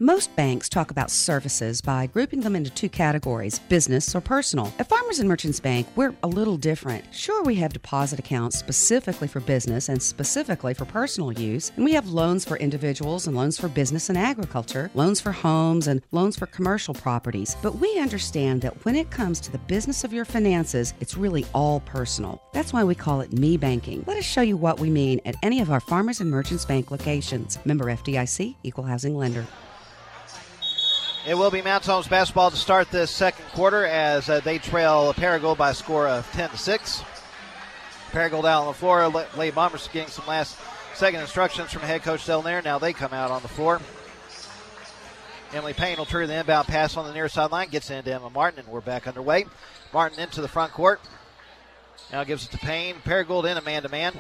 Most banks talk about services by grouping them into two categories, business or personal. At Farmers and Merchants Bank, we're a little different. Sure, we have deposit accounts specifically for business and specifically for personal use, and we have loans for individuals and loans for business and agriculture, loans for homes and loans for commercial properties. But we understand that when it comes to the business of your finances, it's really all personal. That's why we call it Me Banking. Let us show you what we mean at any of our Farmers and Merchants Bank locations. Member FDIC, Equal Housing Lender. It will be Mounts Homes basketball to start this second quarter as they trail Paragould by a score of 10-6. Paragould out on the floor. Lady Bombers getting some last-second instructions from head coach Del Nair. Now they come out on the floor. Emily Payne will trigger the inbound pass on the near sideline. Gets into Emma Martin, and we're back underway. Martin into the front court. Now gives it to Payne. Paragould in a man-to-man.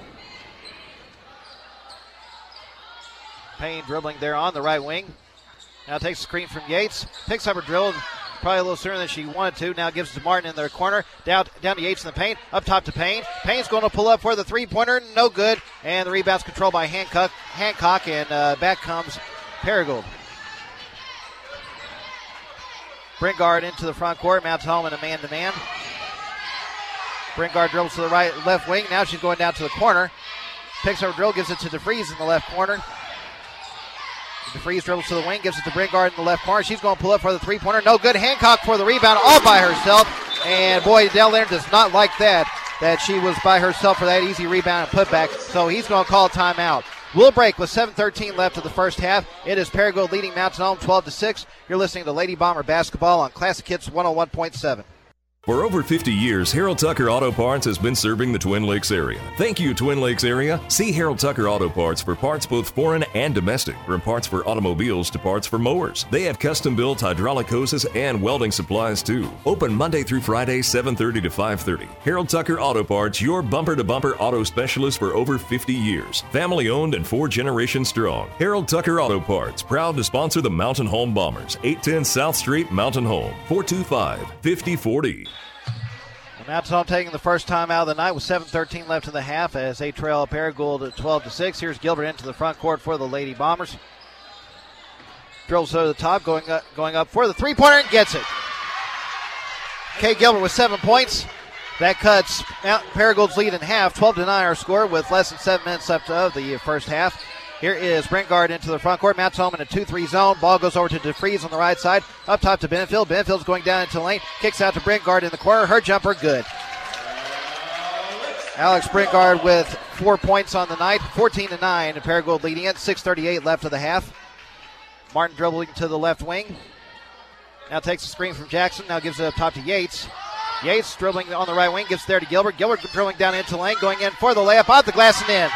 Payne dribbling there on the right wing. Now takes a screen from Yates. Picks up her dribble. Probably a little sooner than she wanted to. Now gives it to Martin in their corner. Down to Yates in the paint. Up top to Payne. Payne's going to pull up for the three-pointer. No good. And the rebound's controlled by Hancock. And back comes Paragould. Bringard into the front court. Mounts home in a man-to-man. Bringard dribbles to the left wing. Now she's going down to the corner. Picks up her dribble. Gives it to DeFries in the left corner. DeFries dribbles to the wing, gives it to Bringard in the left corner. She's going to pull up for the three-pointer. No good. Hancock for the rebound all by herself. And boy, Del Nair does not like that she was by herself for that easy rebound and putback. So he's going to call a timeout. We'll break with 7:13 left of the first half. It is Paragould leading Mountain Home 12-6. You're listening to Lady Bomber basketball on Classic Hits 101.7. For over 50 years, Harold Tucker Auto Parts has been serving the Twin Lakes area. Thank you, Twin Lakes area. See Harold Tucker Auto Parts for parts both foreign and domestic, from parts for automobiles to parts for mowers. They have custom-built hydraulic hoses and welding supplies, too. Open Monday through Friday, 7:30 to 5:30. Harold Tucker Auto Parts, your bumper-to-bumper auto specialist for over 50 years. Family-owned and 4 generations strong. Harold Tucker Auto Parts, proud to sponsor the Mountain Home Bombers. 810 South Street, Mountain Home, 425-5040. Mountain Home taking the first time out of the night with 7:13 left in the half as they trail Paragould at 12-6. Here's Gilbert into the front court for the Lady Bombers. Drills to the top, going up for the three-pointer and gets it. Kay Gilbert with 7 points. That cuts Paragould's lead in half. 12-9 our score with less than 7 minutes left of the first half. Here is Bringard into the front court. Mounts home in a 2-3 zone. Ball goes over to DeFries on the right side. Up top to Benefield. Benefield's going down into the lane. Kicks out to Bringard in the corner. Her jumper, good. Alex Bringard with 4 points on the night. 14-9. And Paragould leading it. 6:38 left of the half. Martin dribbling to the left wing. Now takes a screen from Jackson. Now gives it up top to Yates. Yates dribbling on the right wing. Gives it there to Gilbert. Gilbert dribbling down into the lane. Going in for the layup. Out the glass and in.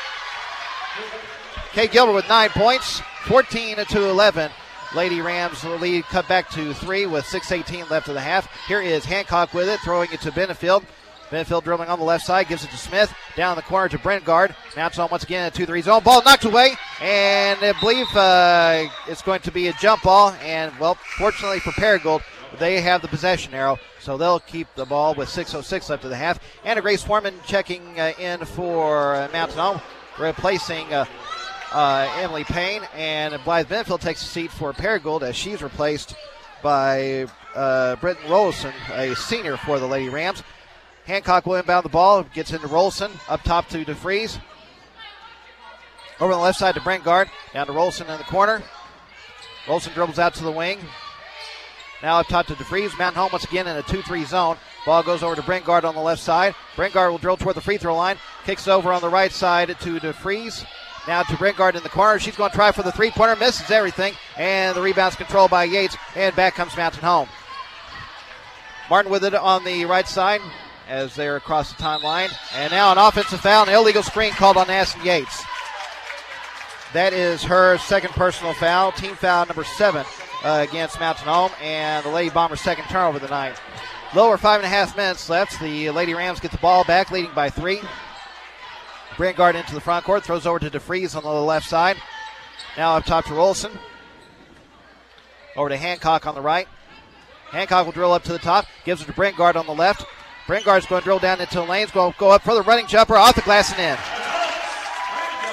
Kay Gilbert with 9 points, 14-11. Lady Rams lead cut back to 3 with 6:18 left of the half. Here is Hancock with it, throwing it to Benefield. Benefield dribbling on the left side, gives it to Smith. Down the corner to Bringard. Mounts on once again in a 2-3 zone. Ball knocked away, and I believe it's going to be a jump ball. And, well, fortunately for Paragould, they have the possession arrow, so they'll keep the ball with 6:06 left of the half. Anna Grace Foreman checking in for Mountain Home, replacing Emily Payne, and Blythe Benefield takes a seat for Paragould as she's replaced by Britton Rollison, a senior for the Lady Rams. Hancock will inbound the ball, gets into Rollison, up top to DeFries. Over on the left side to Bringard, down to Rollison in the corner. Rollison dribbles out to the wing. Now up top to DeFries. Mountain Home once again in a 2-3 zone. Ball goes over to Bringard on the left side. Bringard will drill toward the free throw line. Kicks over on the right side to DeFries. Now to Bringard in the corner. She's going to try for the three-pointer. Misses everything. And the rebound's controlled by Yates. And back comes Mountain Home. Martin with it on the right side as they're across the timeline. And now an offensive foul. An illegal screen called on Aston Yates. That is her second personal foul. Team foul number 7 against Mountain Home. And the Lady Bombers' second turnover of the night. Lower 5.5 minutes left. The Lady Rams get the ball back, leading by 3. Bringard into the front court, throws over to DeFries on the left side. Now up top to Rollison. Over to Hancock on the right. Hancock will drill up to the top, gives it to Bringard on the left. Bringard's going to drill down into the lanes, go up for the running jumper, off the glass and in.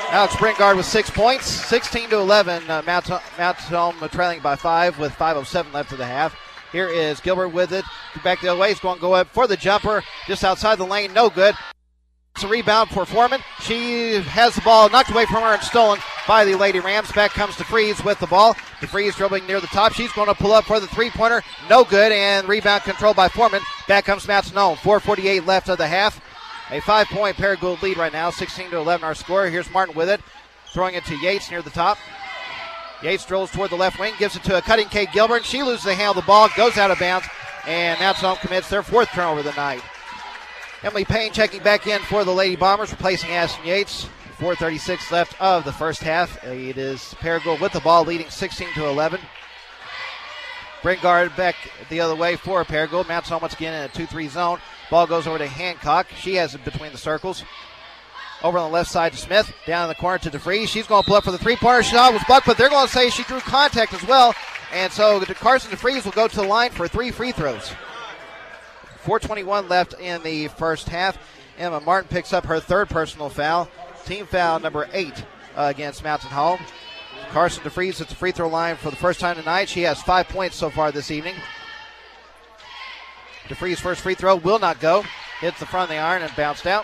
Alex Bringard with 6 points, 16-11. Mount Home trailing by 5 with 5:07 left of the half. Here is Gilbert with it. Back the other way. He's going to go up for the jumper just outside the lane. No good. It's a rebound for Foreman. She has the ball knocked away from her and stolen by the Lady Rams. Back comes DeFries with the ball. DeFries dribbling near the top. She's going to pull up for the three-pointer. No good. And rebound controlled by Foreman. Back comes Mountain Home. 4:48 left of the half. A 5-point Paragould lead right now, 16-11 our score. Here's Martin with it, throwing it to Yates near the top. Yates drills toward the left wing, gives it to a cutting Kate Gilbert. She loses the handle of the ball, goes out of bounds, and Mountain Home commits their 4th turnover of the night. Emily Payne checking back in for the Lady Bombers, replacing Ashton Yates. 4:36 left of the first half. It is Paragould with the ball, leading 16-11. Bringard back the other way for Paragould. Mountain Home once again in a 2-3 zone. Ball goes over to Hancock. She has it between the circles. Over on the left side to Smith. Down in the corner to DeFries. She's going to pull up for the three-pointer. Shot was blocked, but they're going to say she drew contact as well. And so Carson DeFries will go to the line for 3 free throws. 4:21 left in the first half. Emma Martin picks up her 3rd personal foul. Team foul number 8 against Mountain Home. Carson DeFries at the free throw line for the first time tonight. She has 5 points so far this evening. DeFries' first free throw will not go. Hits the front of the iron and bounced out.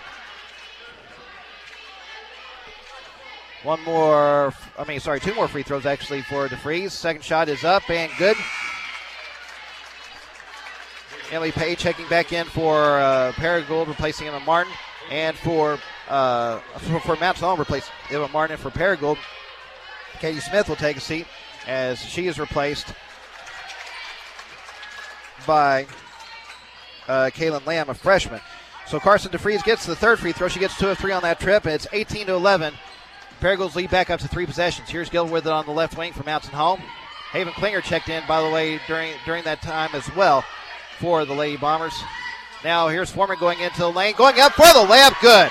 Two more free throws actually for DeFries. Second shot is up and good. Emily Page checking back in for Paragould, replacing Emma Martin. And for Mountain Home, replace Emma Martin for Paragould. Katie Smith will take a seat as she is replaced by Kaylin Lamb, a freshman. So Carson DeFries gets the 3rd free throw. She gets 2 of 3 on that trip, and it's 18-11. Paragould's lead back up to 3 possessions. Here's Gilbert with it on the left wing for Mountain Home. Haven Klinger checked in, by the way, during that time as well for the Lady Bombers. Now here's Foreman going into the lane, going up for the layup, good.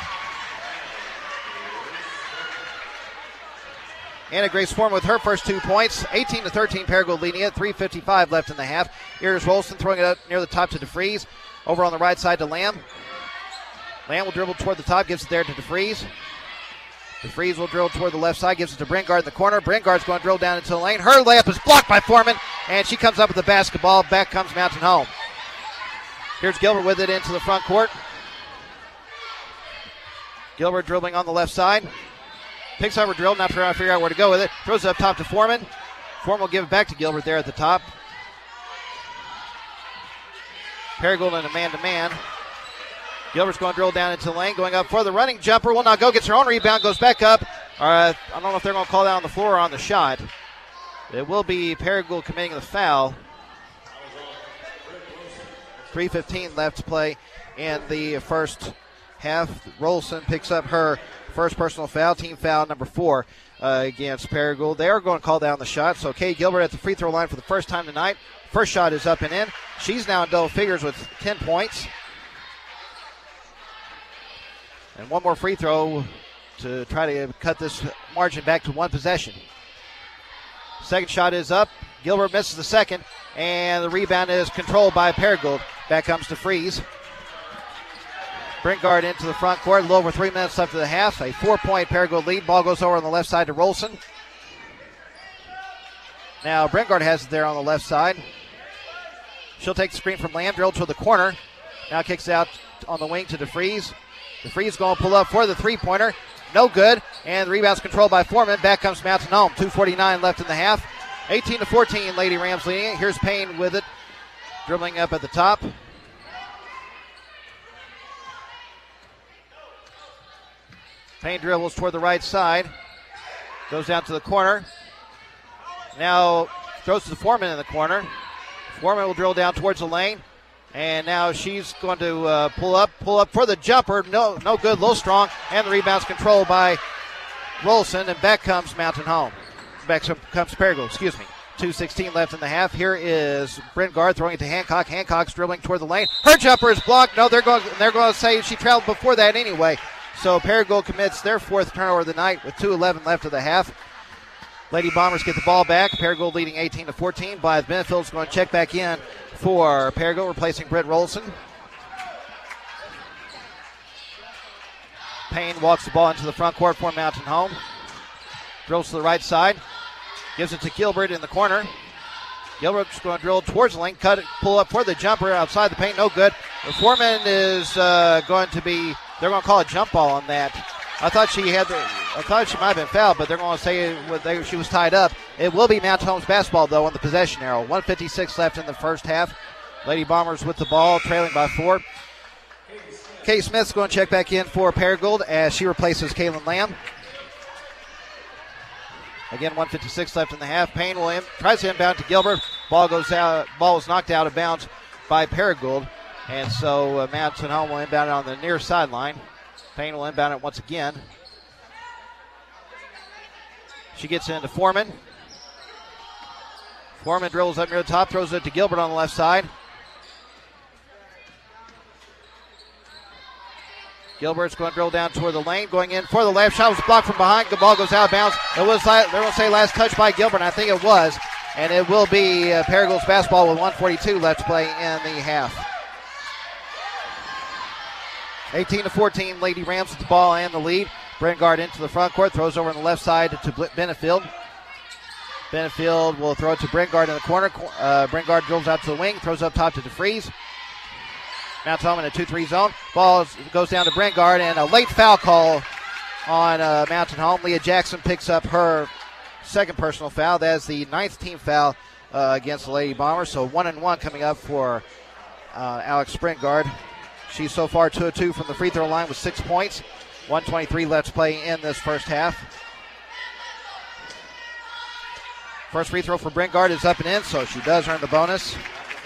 Anna Grace Foreman with her first 2 points. 18-13, Paragould leading it. 3:55 left in the half. Here's Rolston throwing it up near the top to DeFries. Over on the right side to Lamb. Lamb will dribble toward the top, gives it there to DeFries. DeFries will drill toward the left side, gives it to Bringard in the corner. Bringard's going to drill down into the lane. Her layup is blocked by Foreman, and she comes up with the basketball. Back comes Mountain Home. Here's Gilbert with it into the front court. Gilbert dribbling on the left side. Picks up her drill, not trying to figure out where to go with it. Throws it up top to Foreman. Foreman will give it back to Gilbert there at the top. Paragould in a man-to-man. Gilbert's going to drill down into the lane, going up for the running jumper. Will not go, gets her own rebound, goes back up. I don't know if they're going to call that on the floor or on the shot. It will be Paragould committing the foul. 3:15 left to play in the first half. Rolson picks up her first personal foul, team foul number 4 against Paragould. They are going to call down the shot. So Kay Gilbert at the free throw line for the first time tonight. First shot is up and in. She's now in double figures with 10 points. And one more free throw to try to cut this margin back to 1 possession. Second shot is up. Gilbert misses the second, and the rebound is controlled by Paragould. Back comes DeFries. Bringard into the front court. A little over 3 minutes left of the half. A 4-point Paragould lead. Ball goes over on the left side to Rolson. Now Bringard has it there on the left side. She'll take the screen from Lamb. Drill to the corner. Now kicks out on the wing to DeFries. DeFries going to pull up for the three-pointer. No good. And the rebound's controlled by Foreman. Back comes Mountain Home. 2:49 left in the half. 18-14, Lady Rams leading it. Here's Payne with it. Dribbling up at the top. Payne dribbles toward the right side. Goes down to the corner. Now throws to the Foreman in the corner. Foreman will drill down towards the lane. And now she's going to pull up for the jumper. No good, low strong. And the rebound's controlled by Rolson. And back comes Mountain Home. Back comes Paragould, 2:16 left in the half. Here is Bringard throwing it to Hancock. Hancock's dribbling toward the lane. Her jumper is blocked. No, they're going to say she traveled before that anyway. So Paragould commits their 4th turnover of the night with 2:11 left of the half. Lady Bombers get the ball back. Paragould leading 18-14. Blythe Benefield's going to check back in for Paragould, replacing Britt Rolson. Payne walks the ball into the front court for Mountain Home. Drills to the right side. Gives it to Gilbert in the corner. Gilbert's going to drill towards the lane. Cut it, pull up for the jumper outside the paint. No good. The Foreman is going to be, they're going to call a jump ball on that. I thought she might have been fouled, but they're going to say she was tied up. It will be Mountain Home's basketball, though, on the possession arrow. 1:56 left in the first half. Lady Bombers with the ball, trailing by 4. Kay Smith's going to check back in for Paragould as she replaces Kaylin Lamb. Again, 1:56 left in the half. Payne tries to inbound to Gilbert. Ball goes out. Ball was knocked out of bounds by Paragould, and so Mountain Home will inbound it on the near sideline. Payne will inbound it once again. She gets into Foreman. Foreman dribbles up near the top, throws it to Gilbert on the left side. Gilbert's going to drill down toward the lane, going in for the left shot. Was blocked from behind. The ball goes out of bounds. It was, they're going to say last touch by Gilbert, and I think it was. And it will be Paragould's basketball with 1:42 left to play in the half. 18-14, Lady Rams with the ball and the lead. Brengard into the front court, throws over on the left side to Benefield. Benefield will throw it to Brengard in the corner. Brengard drills out to the wing, throws up top to DeFries. Mountain Home in a 2-3 zone. Ball goes down to Brengard, and a late foul call on Mountain Home. Leah Jackson picks up her second personal foul. That is the 9th team foul against the Lady Bombers. So 1-1 coming up for Alex Brengard. She's so far 2 of 2 from the free throw line with 6 points. 1:23 left to play in this first half. First free throw for Brengard is up and in, so she does earn the bonus.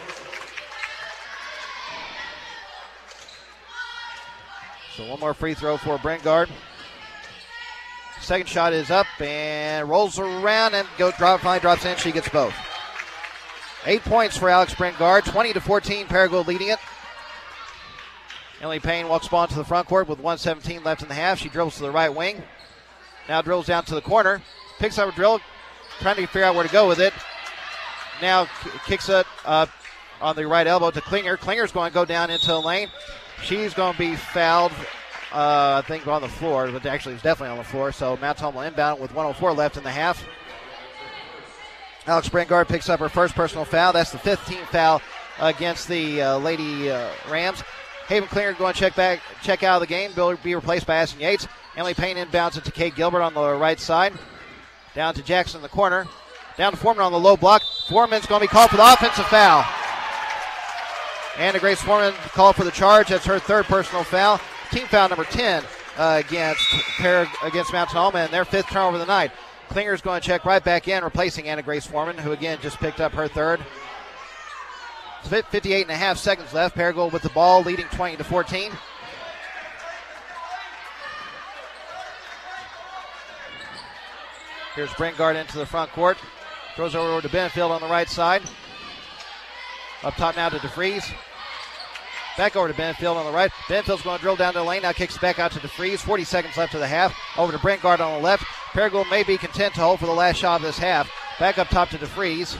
So one more free throw for Brengard. Second shot is up and rolls around and finally drops in. She gets both. 8 points for Alex Brengard. 20-14, Paragould leading it. Emily Payne walks the ball into the front court with 1:17 left in the half. She dribbles to the right wing. Now drills down to the corner. Picks up a drill, trying to figure out where to go with it. Now kicks it up on the right elbow to Klinger. Klinger's going to go down into the lane. She's going to be fouled, I think, on the floor, but actually it's definitely on the floor. So Mountain Home will inbound with 1:04 left in the half. Alex Brengard picks up her first personal foul. That's the 5th team foul against the Lady Rams. Haven Klinger going to check out of the game. Will be replaced by Addison Yates. Emily Payne inbounds it to Kate Gilbert on the right side. Down to Jackson in the corner. Down to Foreman on the low block. Foreman's going to be called for the offensive foul. Anna Grace Foreman called for the charge. That's her third personal foul. Team foul number 10 against Mountain Home, and their 5th turnover of the night. Klinger's going to check right back in, replacing Anna Grace Foreman, who again just picked up her third. 58.5 seconds left. Paragould with the ball, leading 20-14. Here's Brengard into the front court. Throws over to Benefield on the right side. Up top now to DeFries. Back over to Benefield on the right. Benefield's going to drill down to the lane. Now kicks back out to DeFries. 40 seconds left of the half. Over to Brengard on the left. Paragould may be content to hold for the last shot of this half. Back up top to DeFries.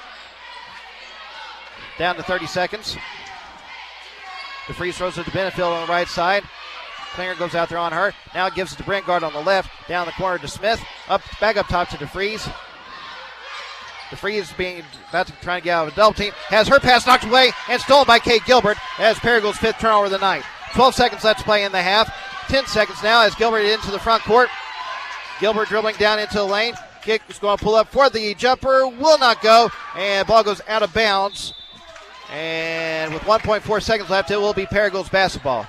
Down to 30 seconds. DeFries throws it to Benefield on the right side. Klinger goes out there on her. Now gives it to Brengard on the left. Down the corner to Smith. Back up top to DeFries. DeFries being about to try to get out of a double team. Has her pass knocked away and stolen by Kate Gilbert as Paragould's 5th turnover of the night. 12 seconds left to play in the half. 10 seconds now as Gilbert into the front court. Gilbert dribbling down into the lane. Kick is going to pull up for the jumper. Will not go. And ball goes out of bounds. And with 1.4 seconds left, it will be Paragould's basketball.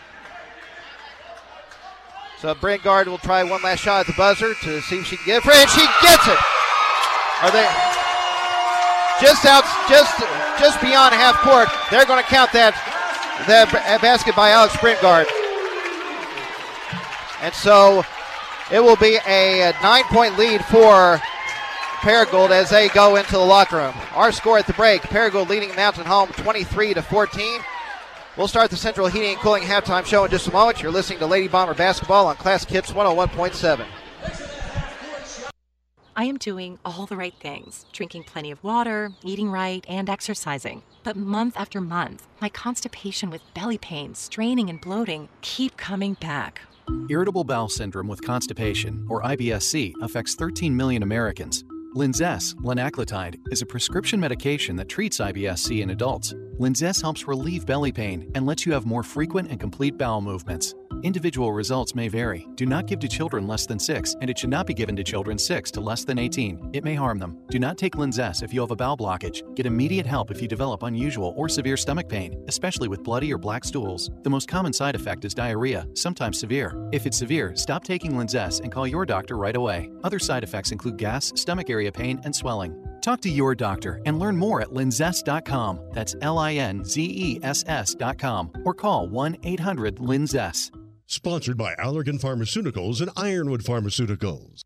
So Brengard will try one last shot at the buzzer to see if she can get it. And she gets it. Are they just beyond half court? They're going to count that basket by Alex Brengard. And so it will be a 9-point lead for Paragould as they go into the locker room. Our score at the break, Paragould leading Mountain Home 23-14. We'll start the Central Heating and Cooling halftime show in just a moment. You're listening to Lady Bomber Basketball on Classic Hits 101.7. I am doing all the right things, drinking plenty of water, eating right, and exercising. But month after month, my constipation with belly pain, straining, and bloating keep coming back. Irritable bowel syndrome with constipation, or IBS-C, affects 13 million Americans. Linzess, linaclotide, is a prescription medication that treats IBS-C in adults. Linzess helps relieve belly pain and lets you have more frequent and complete bowel movements. Individual results may vary. Do not give to children less than 6, and it should not be given to children 6 to less than 18. It may harm them. Do not take Linzess if you have a bowel blockage. Get immediate help if you develop unusual or severe stomach pain, especially with bloody or black stools. The most common side effect is diarrhea, sometimes severe. If it's severe, stop taking Linzess and call your doctor right away. Other side effects include gas, stomach area pain, and swelling. Talk to your doctor and learn more at linzess.com. That's LINZESS.com or call 1-800-LINZESS. Sponsored by Allergan Pharmaceuticals and Ironwood Pharmaceuticals.